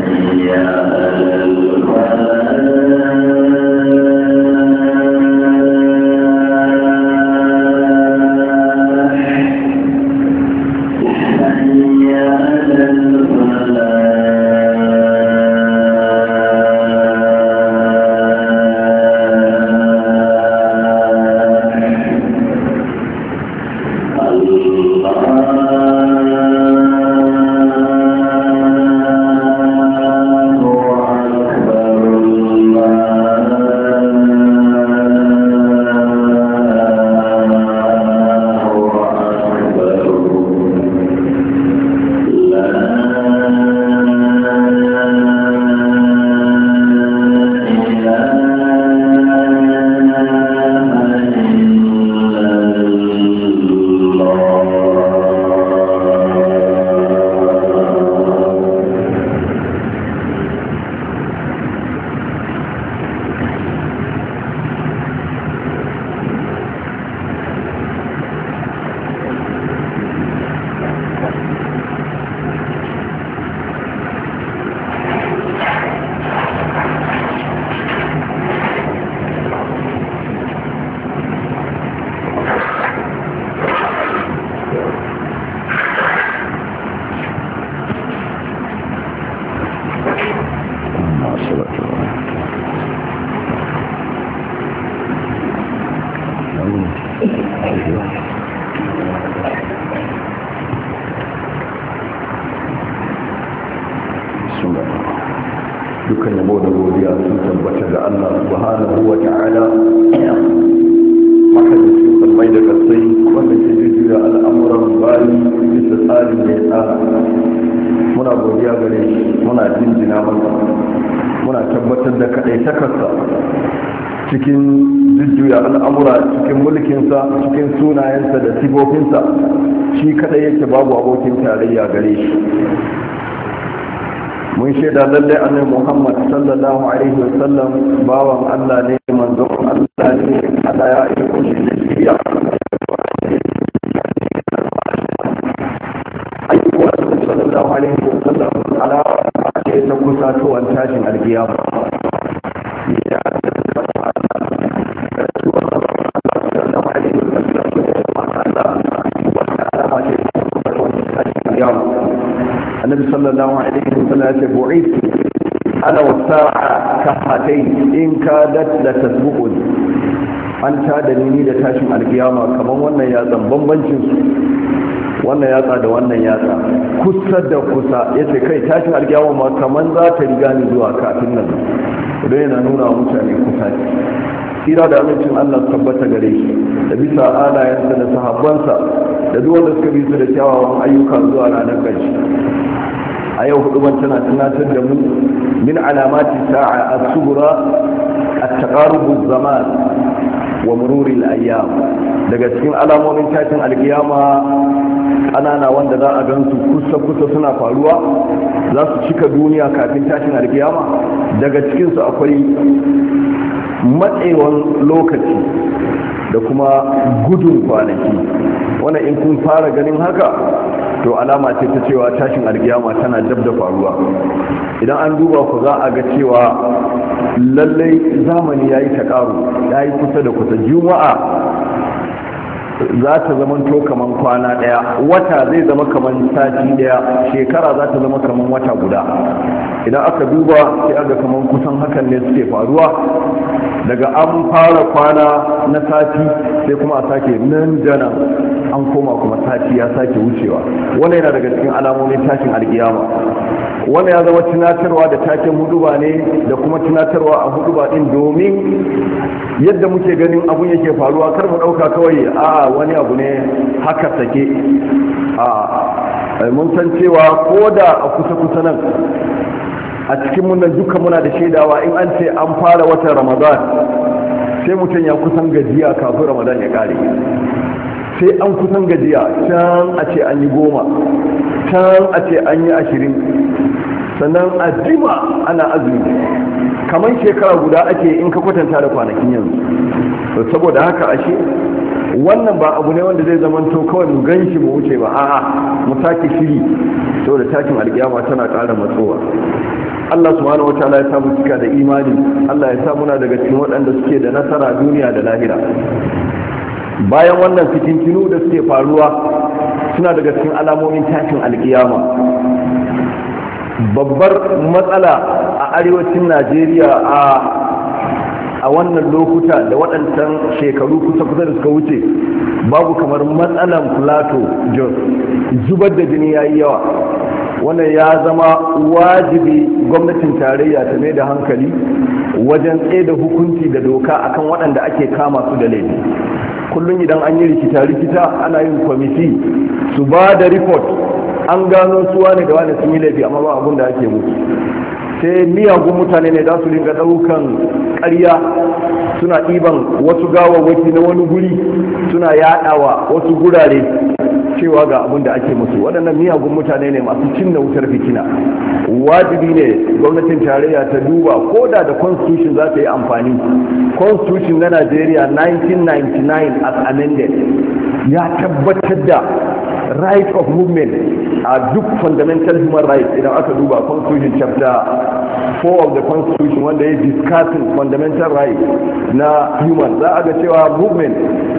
dukkan yabo da godiya sun tabbata ga Allah subhanahu wa ta'ala mahaliccin kalmai da kasai wanda ke jujjuya al'amuran bayi bisa tsarin da ya tsara. Muna godiya gare shi, muna jinjina masa, muna tabbatar da kaɗai takarsa cikin jujjuya al'amura, cikin mulkinsa, cikin sunayensa da sifofinsa. Shi kaɗai yake babu abokin tarayya gare shi. Mun shaida lalle annabi Muhammad sallallahu alaihi wasallam bawan Allah ne, manzon Allah ne, Allah ya aiko shi da shiriya. Ayyuka sallallahu alaihi wasallam ala ce ta kusa to an tashin alkiyama. النبي صلى الله عليه وسلم بعثت أنا والساعة كهاتين إن كادت لتسبقني an tada ni da tashin alkiyama kamar wannan yatsan bambancin su, wannan yatsa da wannan yatsa kusa da kusa, yace kai tashin alkiyama ma kamar za ta riga ni zuwa kafin nan, don yana nuna wa mutane kusa ne. Tsira da amincin Allah tabbata gare shi da bisa alayensa da sahabbansa da duk wanda suka bi su da kyawawan ayyuka zuwa ranar ƙarshe. A yau huduban tana tunatar da mu min alamati sa'a as-sughra at-taqarub az-zaman wa murur al-ayyam, daga cikin alamomin tashin alkiyama ƙanana wanda za a gansu kusa suna faruwa, za su cika duniya kafin tashin alkiyama. Daga cikinsu akwai matsewan lokaci da kuma gudun kwanaki. Wannan in kun fara ganin haka to alama ce ta cewa tashin alkiyama tana dab da faruwa. Idan an duba ku za a ga cewa lallai zamani ya yi taƙaru, ya yi kusa da kusa. Juma'a za ta zama to kaman kwana ɗaya, wata zai zama kaman sati ɗaya, shekara za ta zama kaman wata guda. Idan aka duba sai aga kaman kusan hakan ne suke faruwa. Daga an fara kwana na sati sai kuma a sake nan da nan an koma kuma sati ya sake wucewa. Wannan yana daga cikin alamomin tashin alkiyama. Wannan ya zama tunatarwa da taken huduba ne da kuma tunatarwa a huduba din, domin yadda muke ganin abun yake faruwa kar mu dauka kawai a wani abu ne haka sake. Mun san cewa ko da a kusa nan a cikin munan duka muna da shaidawa, in an ce an fara watan Ramadan sai mutum ya kusan gajiya kafin Ramadan ya kare. Sai an kusan gajiya, can a ce an yi 10, can a ce an yi 20, sannan a jima ana azumi. Kamar shekara guda ake in ka kwatanta da kwanakin yanzu. Saboda haka ashe wannan ba abu ne wanda zai zamanto kawai mu gan shi mu wuce ba, a'a mu sake shiri, saboda tashin alkiyama tana ƙara matsowa. Allah subhanahu wataala ya samu cika da imani. Allah ya sa muna daga cikin waɗanda suke da nasara duniya da lahira. Bayan wannan fitintinu da suke faruwa suna daga cikin alamomin tashin alkiyama. Babbar matsala a arewacin Najeriya a wannan lokuta da waɗancan shekaru kusa-kusa da suka wuce babu kamar matsalan Plateau Jos. Zubar da jini ya yi yawa. Wannan ya zama wajibi gwamnatin tarayya ta mai da hankali wajen tsaye da hukunci da doka akan waɗanda ake kama su da laifi. Kullum idan an yi rikita ana yin kwamiti su ba da report an gano su wane da wane sun yi laifi amma ba abun da ake musu. Sai miyagun mutane ne za su ringa ɗaukan ƙarya suna ɗiban wasu gawawwaki na wani guri suna yaɗawa wasu gurare cewa ga abin da ake musu. Waɗannan miyagun mutane ne masu cinna wutar fitina. Wajibi ne gwamnatin tarayya ta duba ko da constitution za ta yi amfani. Constitution na Najeriya 1999 as amended ya tabbatar da right of movement a duk fundamental human rights. Idan aka duba constitution chapter 4 of the constitution wanda ya discussing fundamental rights na human, za a ga cewa movement,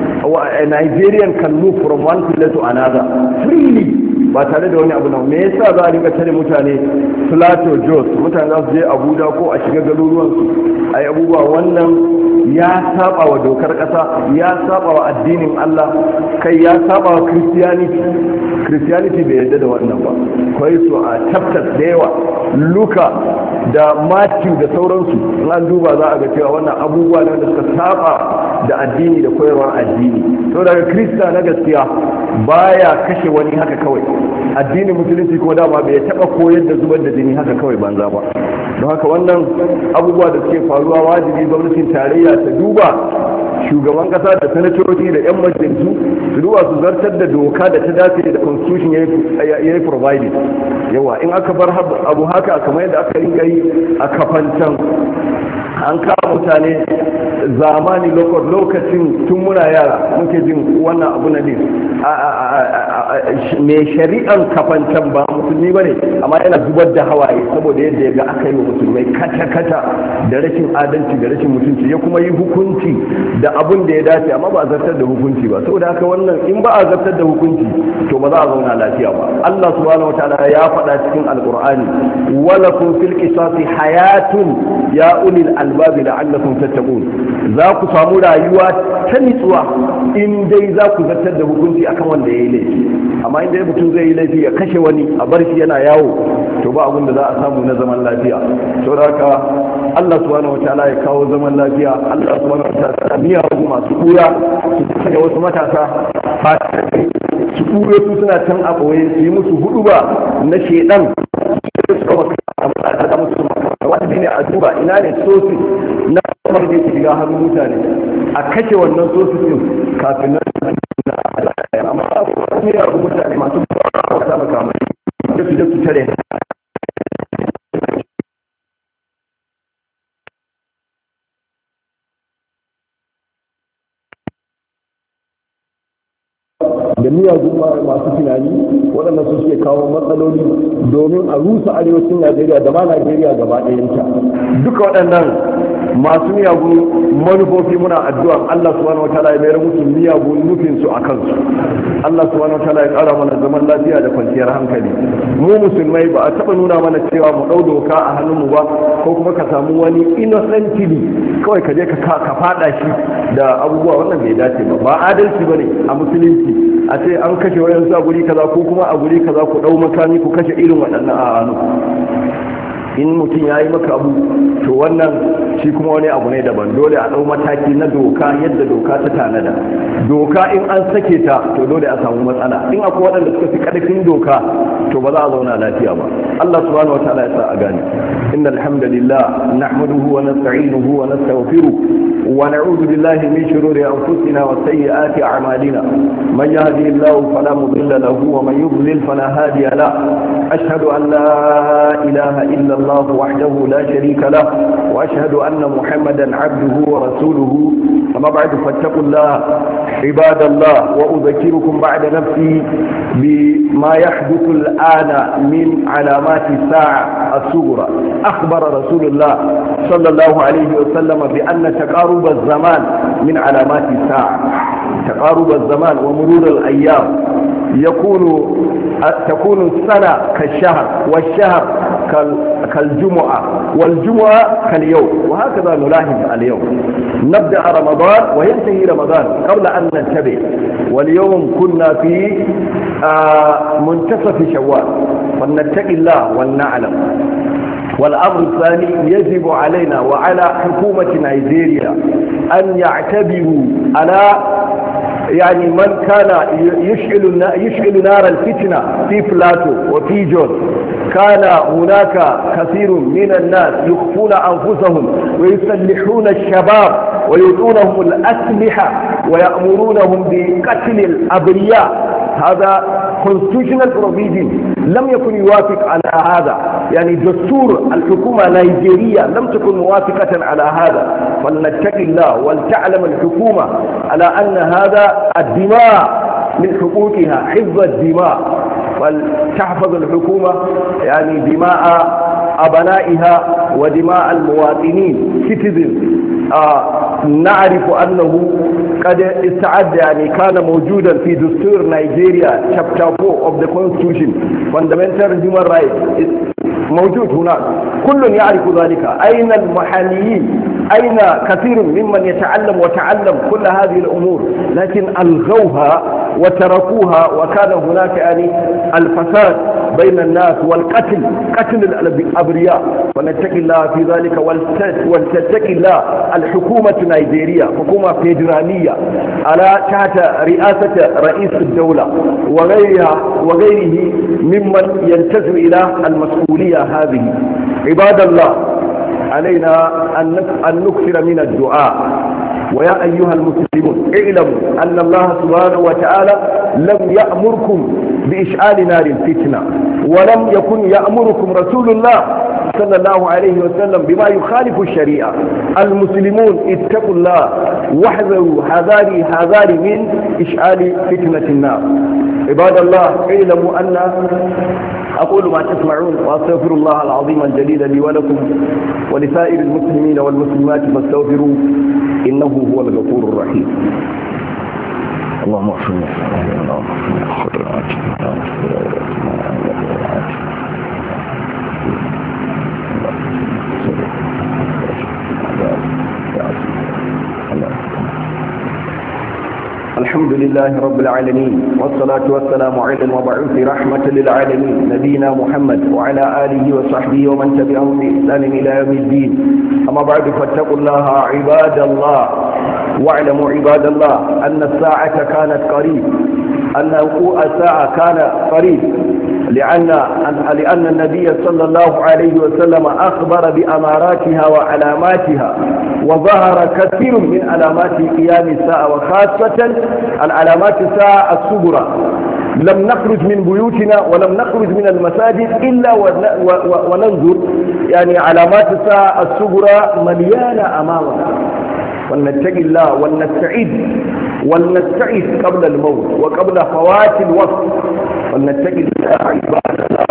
a Nigerian can move from one place to another freely ba tare da wani abu na. Me yasa za a rinka tare mutane Plateau Jos, mutane za su je Abuja ko a shiga garuruwansu a yi abubuwa? Wannan ya saba wa dokar ƙasa, ya saba wa addinin Allah, kai ya saba wa Christianity bai yarda da wannan ba. Kwai su a chapters da yawa, Luka da Matthew da sauransu, in an duba za a ga cewa wannan abubuwa ne da suka saba da addini da koyarwar addini. To daga Krista na gaskiya baya kashe wani haka kawai. Addinin musulunci kuma dama bai taba koyar da zubar da jini haka kawai banza ba. Don haka wannan abubuwa da suke faruwa wajibi gwamnatin tarayya ta duba, shugaban kasa da sanatoci da 'yan majalisu su duba su zartar da doka da ta dace da constitution ya yi provided. Yawa in aka bar abu haka kamar yadda aka rinka yi a Kafancan, an kama mutane zamani lokacin tun muna yara muke jin wannan abu na ne mai shari'an Kafancan ba musulmi ba ne amma yana zubar da hawaye saboda yadda ya ga aka yi wa musulmai kata-kata da rashin adalci da rashin mutunci, ya kuma yi hukunci da abun da ya dace amma ba a zartar da hukunci ba. Saboda haka wannan in ba a zartar da hukunci to ba za a zauna lafiya ba. Allah subhanahu wataala ya faɗa cikin alqur'ani, walakum fil qisasi hayatun ya ulil albabi la'allakum tattaqun. Za ku samu rayuwa ta nitsuwa in dai za ku zartar da hukunci akan wanda ya yi laifi. Amma in dai mutum zai yi laifi ya kashe wani a bar shi yana yawo, to ba abin da za a samu na zaman lafiya. Saboda haka Allah subhanahu wataala ya kawo zaman lafiya. Allah subhanahu wataala miyagu masu kura su sanya wasu matasa su kure su suna can a ɓoye su yi musu hudu ba na shedan wanda ne a duba ina ne sosi na kamar da yake shiga hannun mutane a kashe wannan sosi din kafin nan amma ne ya mutane masu wata makamai da su tare da miyagun masu tunani waɗanda su suke kawo matsaloli domin a rusa arewacin Najeriya da ma Najeriya gaba ɗayanta. Duka waɗannan masu miyagun manufofi muna addu'a Allah subhanahu wataala ya mayar musu miyagun nufin su a kansu. Allah subhanahu wataala ya ƙara mana zaman lafiya da kwanciyar hankali. Mu musulmai ba a taɓa nuna mana cewa mu ɗau doka a hannunmu ba, ko kuma ka samu wani innocently kawai ka je ka faɗa shi da abubuwa, wannan bai dace ba adalci bane a musulunci a ce an kashe wayansu a guri kaza ko kuma a guri kaza ku dau makami ku kashe irin waɗannan a hannu. In mutum ya yi maka abu to wannan shi kuma wani abu ne daban, dole a ɗau mataki na doka yadda doka ta tanada. Doka in an sake ta to dole a samu matsala. In akwai waɗanda suka fi ƙarfin doka to ba za a zauna lafiya ba. Allah subhanahu wataala ya sa a gane. Innal hamdalillah nahmaduhu wa nasta'inuhu wa nastaghfiruh wa na'udhu billahi min shururi anfusina wa sayyiati a'malina. Man yahdihillahu fala mudilla lahu wa man yudlil fala hadiya lahu. Ashhadu an la ilaha illa الله وحده لا شريك له وأشهد أن محمدا عبده ورسوله أما بعد فاتقوا الله عباد الله، وأذكركم بعد نفسي بما يحدث الآن من علامات الساعة الصغرى. أخبر رسول الله صلى الله عليه وسلم بأن تقارب الزمان من علامات الساعة. تقارب الزمان ومرور الأيام تكون السنة كالشهر، والشهر كالجمعة، والجمعة كاليوم، وهكذا نلاحظ اليوم. نبدأ رمضان وينتهي رمضان قبل أن ننتبه، واليوم كنا في منتصف شوال، فلنتقي الله ولنعلم. والأمر الثاني، يجب علينا وعلى حكومة نيجيريا أن يعتبروا على من كان يشعل نار الفتنة في بلاتو وفي جوز. كان هناك كثير من الناس يخفون أنفسهم ويسلحون الشباب ويعطونهم الأسلحة ويأمرونهم بقتل الأبرياء. هذا constitutional provision لم يكن يوافق على هذا، دستور الحكومة النيجيرية لم تكن موافقة على هذا. فلنتقي الله ولتعلم الحكومة على أن هذا الدماء من حقوقها، حفظ الدماء، فلتحفظ الحكومة دماء أبنائها ودماء المواطنين citizens. نعرف أنه قد استعد كان موجودا في دستور نيجيريا chapter 4 of the constitution fundamental human rights موجود هناك، كل يعرف ذلك. أين المحليين؟ أين كثير ممن يتعلم وتعلم كل هذه الأمور؟ لكن ألغوها وتركوها، وكان هناك الفساد بين الناس والقتل، قتل الأبرياء. ونتقي الله في ذلك، ولتتقي الله الحكومة النيجيرية، حكومة فيدرالية على تحت رئاسة رئيس الدولة وغيره ممن ينتسب إلى المسؤولية هذه. عباد الله، علينا أن نكثر من الدعاء. ويا أيها المسلمون، اعلموا أن الله سبحانه وتعالى لم يأمركم بإشعال نار الفتنة، ولم يكن يأمركم رسول الله صلى الله عليه وسلم بما يخالف الشريعة. المسلمون اتقوا الله واحذروا حذاري من إشعال فتنة النار. عباد الله، اعلموا أن أقول ما تسمعون، وأستغفر الله العظيم الجليل لي ولكم ولسائر المسلمين والمسلمات فاستغفروه إنه هو الغفور الرحيم. اللهم اغفر الحمد لله رب العالمين، والصلاة والسلام على المبعوث رحمة للعالمين نبينا محمد وعلى آله وصحبه ومن تبعهم بإحسان إلى يوم الدين. أما بعد فاتقوا الله عباد الله، واعلموا عباد الله أن الساعة كانت قريب، أن وقوع الساعة كان قريب، لأن النبي صلى الله عليه وسلم أخبر بأماراتها وعلاماتها، وظهر كثير من علامات قيام الساعة، وخاصة العلامات الساعة الصغرى. لم نخرج من بيوتنا ولم نخرج من المساجد إلا وننظر علامات الساعة الصغرى مليانة أمامنا. ولنتقي الله ولنستعد قبل الموت وقبل فوات الوقت. ولنتقي الله عباد الله.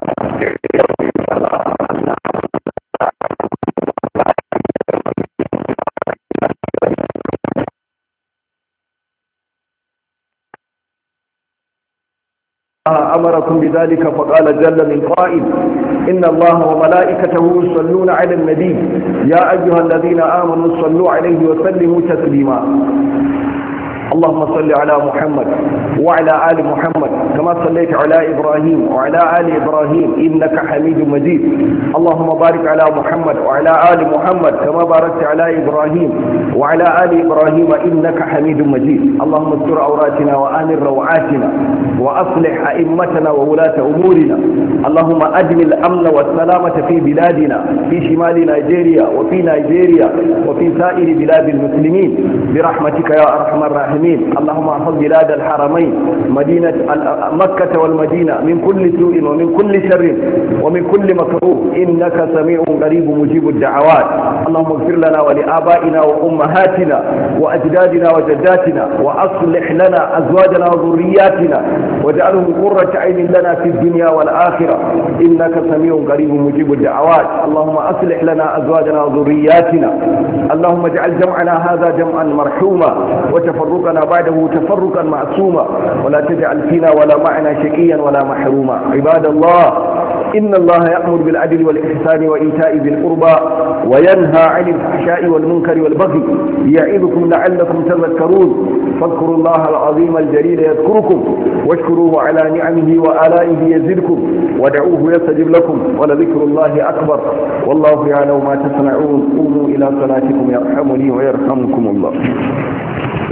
أمركم بذلك، فقال جل من قائل: إن الله وملائكته يصلون على النبي يا أيها الذين آمنوا صلوا عليه وسلموا تسليما. اللهم صل على محمد وعلى آل محمد كما صليت على إبراهيم وعلى آل إبراهيم إنك حميد مجيد. اللهم بارك على محمد وعلى آل محمد كما باركت على إبراهيم وعلى آل إبراهيم إنك حميد مجيد. اللهم استر عوراتنا وآمن روعاتنا وأصلح أئمتنا وولاة أمورنا. اللهم أدم الأمن والسلامة في بلادنا، في شمال نيجيريا وفي نيجيريا وفي سائر بلاد المسلمين برحمتك يا أرحم الراحمين الراحمين. اللهم احفظ بلاد الحرمين مدينة مكة والمدينة من كل سوء ومن كل شر ومن كل مكروه، إنك سميع قريب مجيب الدعوات. اللهم اغفر لنا ولآبائنا وأمهاتنا وأجدادنا وجداتنا، وأصلح لنا أزواجنا وذرياتنا، واجعلهم قرة عين لنا في الدنيا والآخرة، إنك سميع قريب مجيب الدعوات. اللهم أصلح لنا أزواجنا وذرياتنا. اللهم اجعل جمعنا هذا جمعا مرحوما، وتفرقنا بعده تفرقا معصوما، ولا تجعل فينا ولا معنا شقيا ولا محروما. عباد الله، إن الله يأمر بالعدل والإحسان وإيتاء ذي القربى وينهى عن الفحشاء والمنكر والبغي يعظكم لعلكم تذكرون. فاذكروا الله العظيم الجليل يذكركم، واشكروه على نعمه وآلائه يزدكم، ودعوه يستجب لكم، ولذكر الله أكبر، والله يعلم ما تصنعون. قوموا إلى صلاتكم يرحمني ويرحمكم الله.